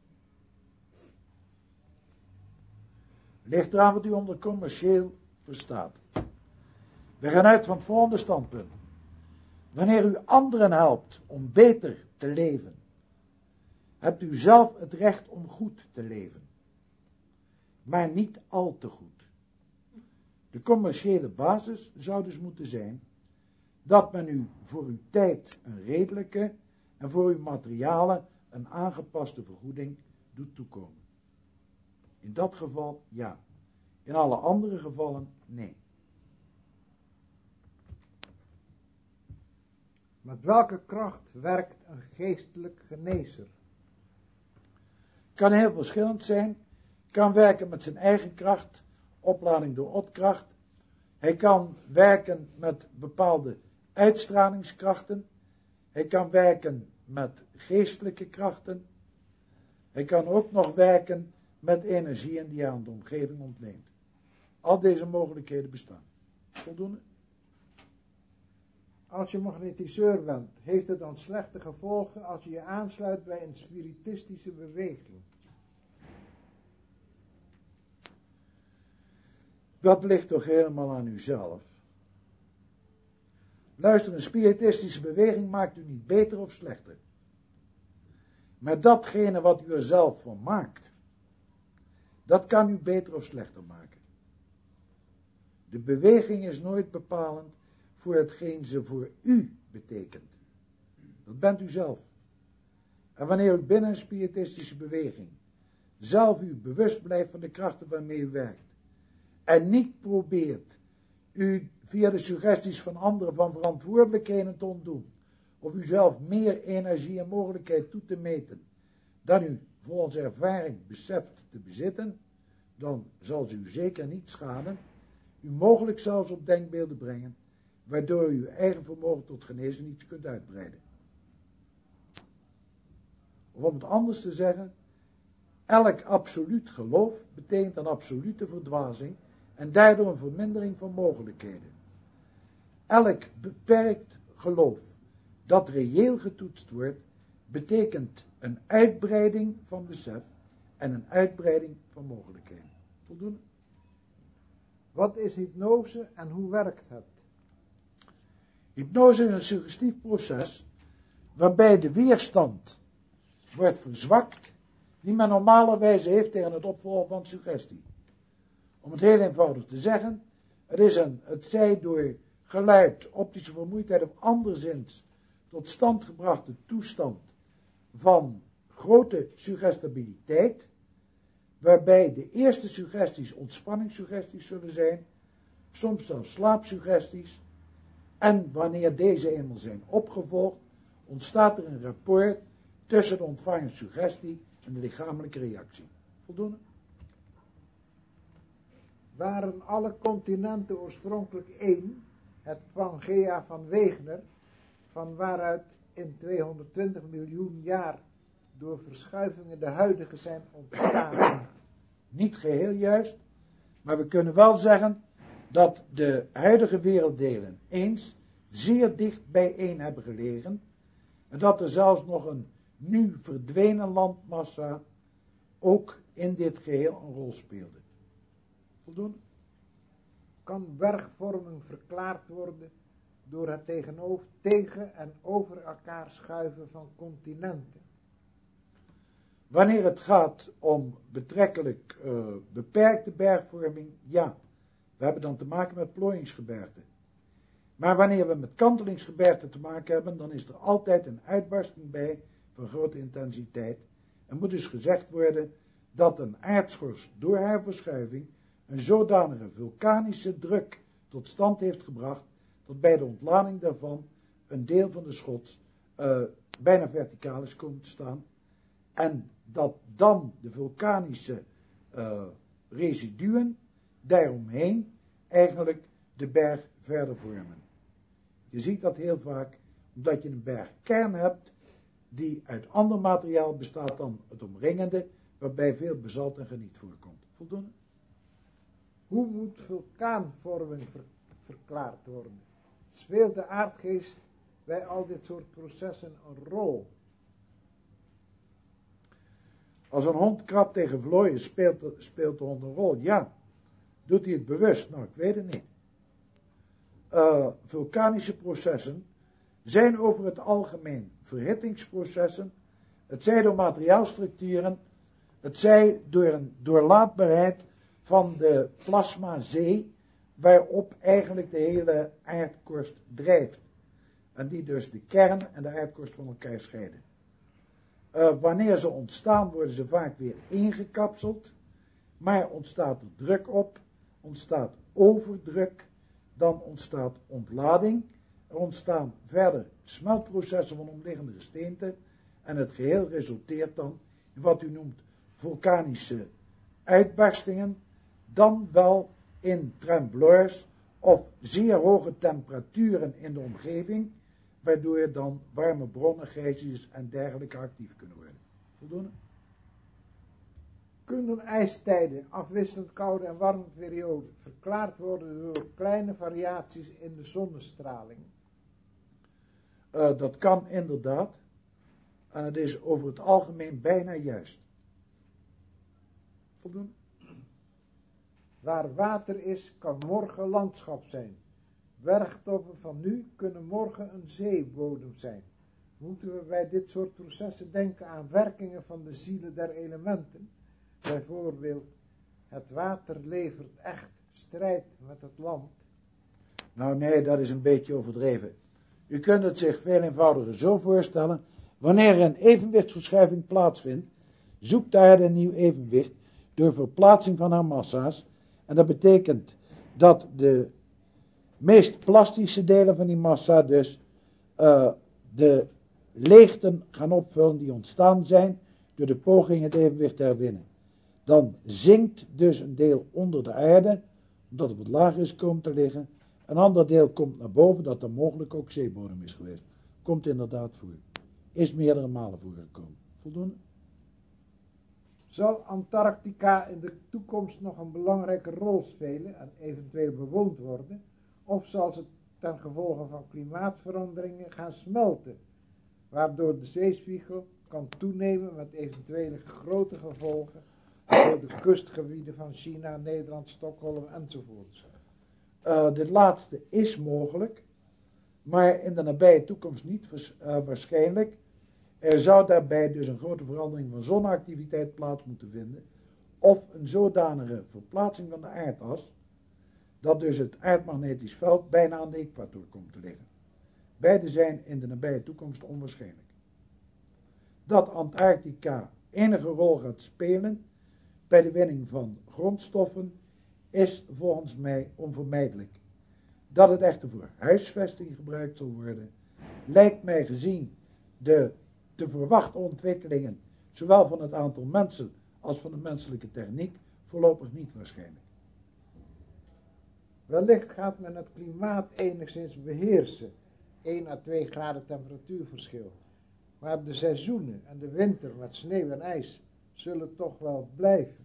Ligt eraan wat u onder commercieel verstaat. We gaan uit van het volgende standpunt. Wanneer u anderen helpt om beter te leven, hebt u zelf het recht om goed te leven. Maar niet al te goed. De commerciële basis zou dus moeten zijn dat men u voor uw tijd een redelijke en voor uw materialen een aangepaste vergoeding doet toekomen. In dat geval ja. In alle andere gevallen nee. Met welke kracht werkt een geestelijk genezer? Kan heel verschillend zijn. Kan werken met zijn eigen kracht, oplading door opkracht. Hij kan werken met bepaalde uitstralingskrachten. Hij kan werken met geestelijke krachten. Hij kan ook nog werken met energieën die hij aan de omgeving ontleent. Al deze mogelijkheden bestaan. Voldoende? Als je magnetiseur bent, heeft het dan slechte gevolgen als je je aansluit bij een spiritistische beweging? Dat ligt toch helemaal aan uzelf. Luister, een spiritistische beweging maakt u niet beter of slechter. Maar datgene wat u er zelf van maakt, dat kan u beter of slechter maken. De beweging is nooit bepalend voor hetgeen ze voor u betekent. Dat bent u zelf. En wanneer u binnen een spiritistische beweging zelf u bewust blijft van de krachten waarmee u werkt, en niet probeert u via de suggesties van anderen van verantwoordelijkheden te ontdoen, of u zelf meer energie en mogelijkheid toe te meten, dan u volgens ervaring beseft te bezitten, dan zal ze u zeker niet schaden, u mogelijk zelfs op denkbeelden brengen, waardoor u uw eigen vermogen tot genezen niet kunt uitbreiden. Of om het anders te zeggen, elk absoluut geloof betekent een absolute verdwazing en daardoor een vermindering van mogelijkheden. Elk beperkt geloof dat reëel getoetst wordt, betekent een uitbreiding van besef en een uitbreiding van mogelijkheden. Voldoende? Wat is hypnose en hoe werkt het? Hypnose is een suggestief proces waarbij de weerstand wordt verzwakt die men normalerwijze heeft tegen het opvolgen van suggestie. Om het heel eenvoudig te zeggen, het is een, het zij door geluid, optische vermoeidheid of anderszins tot stand gebrachte toestand van grote suggestibiliteit, waarbij de eerste suggesties ontspanningssuggesties zullen zijn, soms zelfs slaapsuggesties, en wanneer deze eenmaal zijn opgevolgd, ontstaat er een rapport tussen de ontvangen suggestie en de lichamelijke reactie. Voldoende? Waren alle continenten oorspronkelijk één, het Pangea van Wegener, van waaruit in tweehonderdtwintig miljoen jaar door verschuivingen de huidige zijn ontstaan? Niet geheel juist, maar we kunnen wel zeggen dat de huidige werelddelen eens zeer dicht bijeen hebben gelegen en dat er zelfs nog een nu verdwenen landmassa ook in dit geheel een rol speelde. Voldoende? Kan bergvorming verklaard worden door het tegenover, tegen en over elkaar schuiven van continenten? Wanneer het gaat om betrekkelijk uh, beperkte bergvorming, ja, we hebben dan te maken met plooiingsgebergten. Maar wanneer we met kantelingsgebergten te maken hebben, dan is er altijd een uitbarsting bij van grote intensiteit. Er moet dus gezegd worden dat een aardschors door haar verschuiving een zodanige vulkanische druk tot stand heeft gebracht, dat bij de ontlading daarvan een deel van de schots uh, bijna verticaal is komen te staan. En dat dan de vulkanische uh, residuen daaromheen eigenlijk de berg verder vormen. Je ziet dat heel vaak omdat je een bergkern hebt die uit ander materiaal bestaat dan het omringende, waarbij veel basalt en graniet voorkomt. Voldoende? Hoe moet vulkaanvorming ver, verklaard worden? Speelt de aardgeest bij al dit soort processen een rol? Als een hond krabt tegen vlooien, speelt de, speelt de hond een rol? Ja. Doet hij het bewust? Nou, ik weet het niet. Uh, vulkanische processen zijn over het algemeen verhittingsprocessen. Het zij door materiaalstructuren, het zij door een doorlaatbaarheid van de plasmazee, waarop eigenlijk de hele aardkorst drijft. En die dus de kern en de aardkorst van elkaar scheiden. Uh, wanneer ze ontstaan, worden ze vaak weer ingekapseld, maar ontstaat er druk op, ontstaat overdruk, dan ontstaat ontlading, er ontstaan verder smeltprocessen van omliggende gesteenten en het geheel resulteert dan in wat u noemt vulkanische uitbarstingen, dan wel in trembloirs of zeer hoge temperaturen in de omgeving, waardoor dan warme bronnen, geysers en dergelijke actief kunnen worden. Voldoende? Kunnen ijstijden, afwisselend koude en warme perioden, verklaard worden door kleine variaties in de zonnestraling? Uh, dat kan inderdaad. En het is over het algemeen bijna juist. Voldoende? Waar water is, kan morgen landschap zijn. Bergtoppen van nu kunnen morgen een zeebodem zijn. Moeten we bij dit soort processen denken aan werkingen van de zielen der elementen? Bijvoorbeeld, het water levert echt strijd met het land. Nou nee, dat is een beetje overdreven. U kunt het zich veel eenvoudiger zo voorstellen. Wanneer een evenwichtsverschuiving plaatsvindt, zoekt daar een nieuw evenwicht door verplaatsing van haar massa's. En dat betekent dat de meest plastische delen van die massa dus uh, de leegten gaan opvullen die ontstaan zijn door de poging het evenwicht te herwinnen. Dan zinkt dus een deel onder de aarde, omdat het wat lager is komen te liggen. Een ander deel komt naar boven, dat er mogelijk ook zeebodem is geweest. Komt inderdaad voor. Is meerdere malen voorgekomen. Voldoende? Zal Antarctica in de toekomst nog een belangrijke rol spelen en eventueel bewoond worden? Of zal ze ten gevolge van klimaatveranderingen gaan smelten, waardoor de zeespiegel kan toenemen met eventuele grote gevolgen voor de kustgebieden van China, Nederland, Stockholm enzovoorts? Uh, dit laatste is mogelijk, maar in de nabije toekomst niet uh, waarschijnlijk. Er zou daarbij dus een grote verandering van zonneactiviteit plaats moeten vinden, of een zodanige verplaatsing van de aardas, dat dus het aardmagnetisch veld bijna aan de equator komt te liggen. Beide zijn in de nabije toekomst onwaarschijnlijk. Dat Antarctica enige rol gaat spelen bij de winning van grondstoffen is volgens mij onvermijdelijk. Dat het echter voor huisvesting gebruikt zal worden, lijkt mij gezien de te verwachten ontwikkelingen, zowel van het aantal mensen als van de menselijke techniek, voorlopig niet waarschijnlijk. Wellicht gaat men het klimaat enigszins beheersen, één à twee graden temperatuurverschil, maar de seizoenen en de winter met sneeuw en ijs zullen toch wel blijven.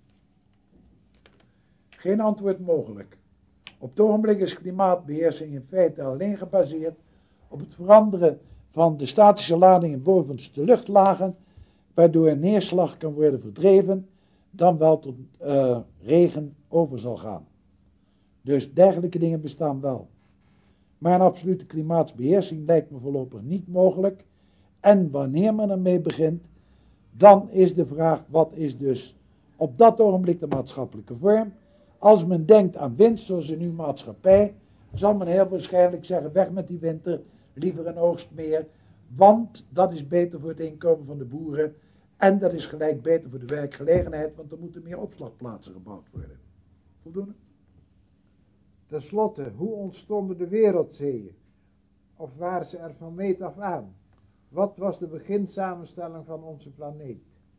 Geen antwoord mogelijk. Op het ogenblik is klimaatbeheersing in feite alleen gebaseerd op het veranderen van de statische ladingen bovenste luchtlagen, waardoor neerslag kan worden verdreven, dan wel tot uh, regen over zal gaan. Dus dergelijke dingen bestaan wel. Maar een absolute klimaatsbeheersing lijkt me voorlopig niet mogelijk. En wanneer men ermee begint, dan is de vraag, wat is dus op dat ogenblik de maatschappelijke vorm? Als men denkt aan winst, zoals in uw maatschappij, zal men heel waarschijnlijk zeggen, weg met die winter, liever een oogst meer, want dat is beter voor het inkomen van de boeren en dat is gelijk beter voor de werkgelegenheid, want er moeten meer opslagplaatsen gebouwd worden. Voldoende? Ten slotte, hoe ontstonden de wereldzeeën? Of waren ze er van meet af aan? Wat was de beginsamenstelling van onze planeet?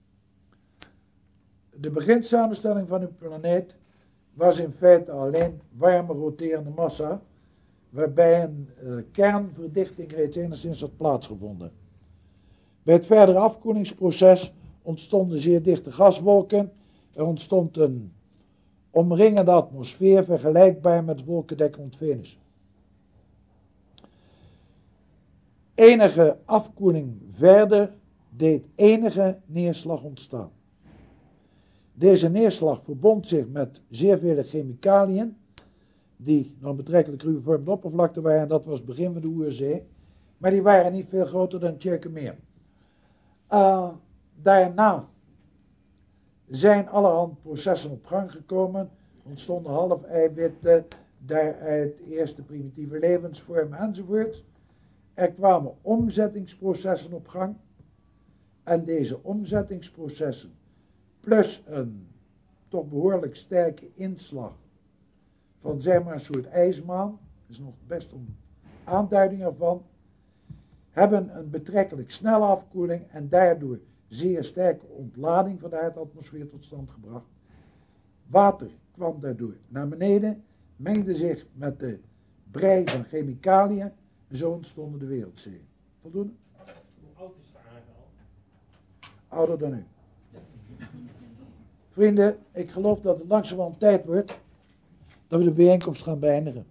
De beginsamenstelling van uw planeet was in feite alleen warme roterende massa, waarbij een uh, kernverdichting reeds enigszins had plaatsgevonden. Bij het verdere afkoelingsproces ontstonden zeer dichte gaswolken. Er ontstond een omringende atmosfeer vergelijkbaar met het wolkendek rond Venus. Enige afkoeling verder deed enige neerslag ontstaan. Deze neerslag verbond zich met zeer vele chemicaliën, die nog betrekkelijk ruwe vormende oppervlakte waren, en dat was het begin van de Oerzee, maar die waren niet veel groter dan het Tjeukenmeer. Uh, daarna zijn allerhand processen op gang gekomen, ontstonden half-eiwitten, daaruit eerste primitieve levensvormen enzovoort. Er kwamen omzettingsprocessen op gang, en deze omzettingsprocessen, plus een toch behoorlijk sterke inslag van zeg maar een soort ijsmaan, dat is nog best een aanduiding ervan, hebben een betrekkelijk snelle afkoeling en daardoor zeer sterke ontlading van de aardatmosfeer tot stand gebracht. Water kwam daardoor naar beneden, mengde zich met de brei van chemicaliën en zo ontstonden de wereldzeeën. Voldoende? Hoe oud is de aarde al? Ouder dan u. Vrienden, ik geloof dat het langzamerhand tijd wordt dat we de bijeenkomst gaan beëindigen.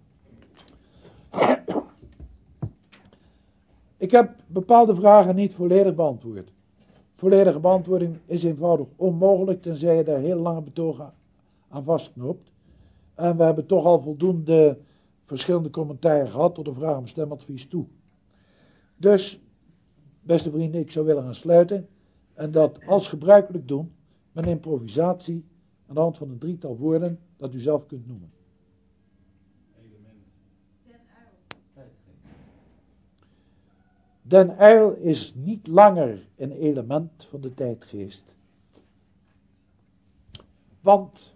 Ik heb bepaalde vragen niet volledig beantwoord. Volledige beantwoording is eenvoudig onmogelijk, tenzij je daar heel lange betogen aan vastknoopt. En we hebben toch al voldoende verschillende commentaren gehad tot de vraag om stemadvies toe. Dus, beste vrienden, ik zou willen gaan sluiten. En dat als gebruikelijk doen, met improvisatie, aan de hand van een drietal woorden, dat u zelf kunt noemen. Element. Den uil. Tijdgeest. Den uil is niet langer een element van de tijdgeest. Want,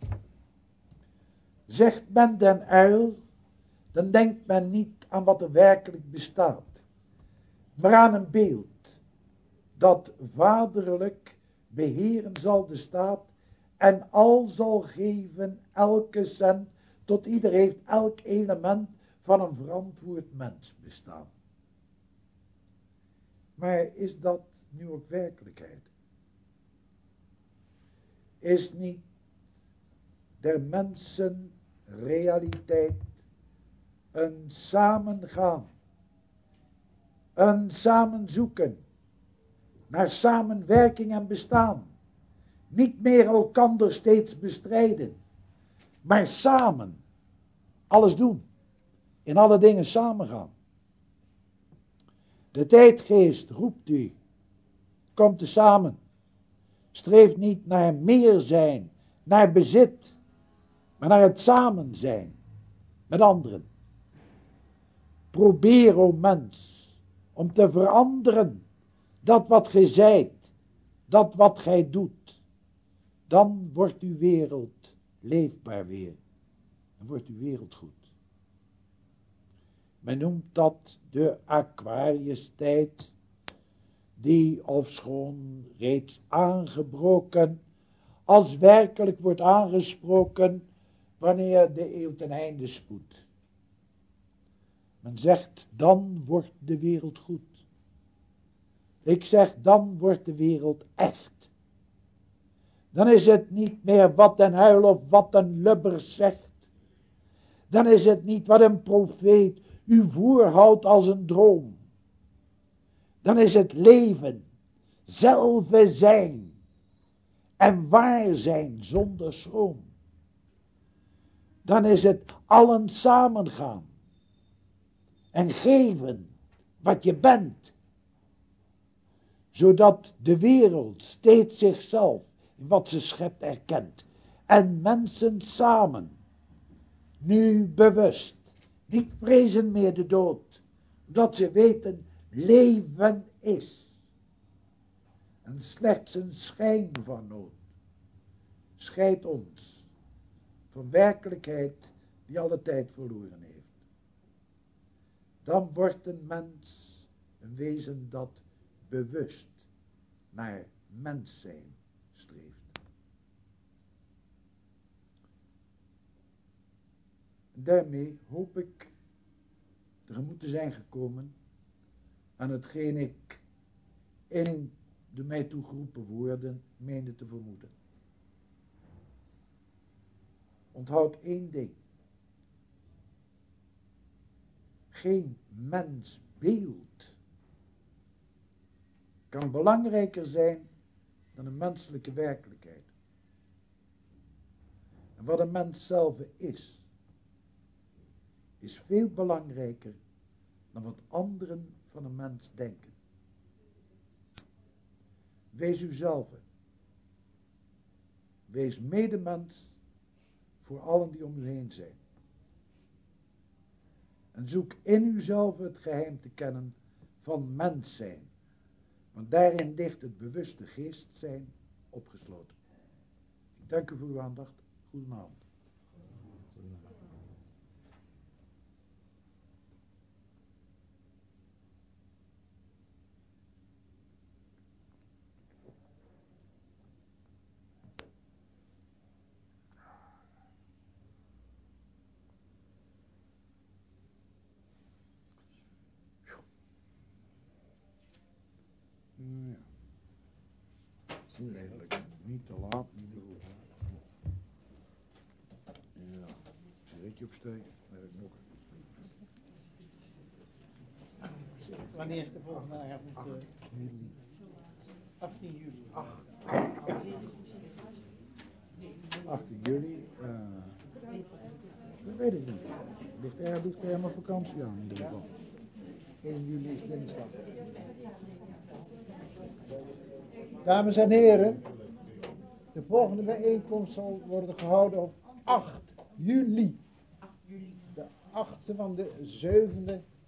zegt men den uil, dan denkt men niet aan wat er werkelijk bestaat, maar aan een beeld dat vaderlijk beheren zal de staat en al zal geven elke cent, tot ieder heeft elk element van een verantwoord mens bestaan. Maar is dat nu ook werkelijkheid? Is niet der mensen realiteit een samengaan, een samenzoeken naar samenwerking en bestaan, niet meer elkander steeds bestrijden, maar samen alles doen, in alle dingen samengaan. De tijdgeest roept u, kom te samen, streef niet naar meer zijn, naar bezit, maar naar het samen zijn met anderen. Probeer, o mens, om te veranderen dat wat gij zijt, dat wat gij doet. Dan wordt uw wereld leefbaar weer. Dan wordt uw wereld goed. Men noemt dat de Aquarius-tijd, die ofschoon reeds aangebroken, als werkelijk wordt aangesproken wanneer de eeuw ten einde spoedt. Men zegt, dan wordt de wereld goed. Ik zeg, dan wordt de wereld echt. Dan is het niet meer wat een huil of wat een lubbers zegt. Dan is het niet wat een profeet u voorhoudt als een droom. Dan is het leven, zelve zijn en waar zijn zonder schroom. Dan is het allen samengaan en geven wat je bent, zodat de wereld steeds zichzelf in wat ze schept erkent. En mensen samen, nu bewust, niet vrezen meer de dood, omdat ze weten, leven is. En slechts een schijn van nood scheidt ons van werkelijkheid die alle tijd verloren heeft. Dan wordt een mens een wezen dat bewust naar mens zijn streeft. En daarmee hoop ik tegemoet te zijn gekomen aan hetgeen ik in de mij toegeroepen woorden meende te vermoeden. Onthoud één ding. Geen mensbeeld kan belangrijker zijn dan een menselijke werkelijkheid. En wat een mens zelf is, is veel belangrijker dan wat anderen van een mens denken. Wees uzelf. Wees medemens voor allen die om u heen zijn. En zoek in uzelf het geheim te kennen van mens zijn. Want daarin ligt het bewuste geest zijn opgesloten. Ik dank u voor uw aandacht. Goedenavond. Ja. Redelijk. Niet te laat, niet te vroeg. Ja, sigaretje opsteken, heb ik nog. Wanneer is de volgende avond? acht juli. achttien juli. achttien juli, uh, dat weet ik niet. Ligt er, ligt er helemaal vakantie aan in ieder geval. één juli is dinsdag. Dames en heren, de volgende bijeenkomst zal worden gehouden op acht juli. De achtste van de zevende